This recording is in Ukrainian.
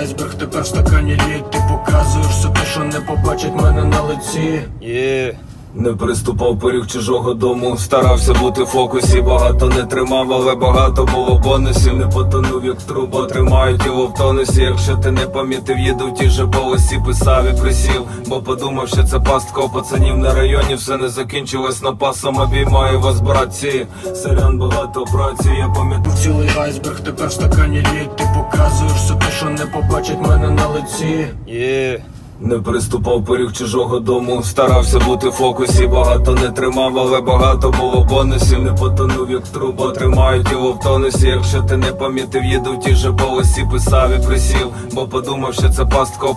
айсберг, тепер в стакані лід. Ти показуєш все те, що не побачить мене на лиці. Не приступав поріг чужого дому, старався бути в фокусі, багато не тримав, але багато було бонусів. Не потонув як труба, тримають його в тонусі. Якщо ти не помітив, їду в ті же полосі, писав і присів, бо подумав, що це пастка пацанів на районі. Все не закінчилось напасом, обіймаю вас, братці. Сорян, багато праці, я пам'ятаю. Цілий айсберг, тепер в стакані лід. Ти показуєш все те, що не побачить мене на лиці. Не приступав поріг чужого дому, старався бути в фокусі, багато не тримав, але багато було бонусів. Не потонув як труба, тримають його в тонусі. Якщо ти не помітив, їду в ті же полосі, писав і присів, бо подумав, що це пастка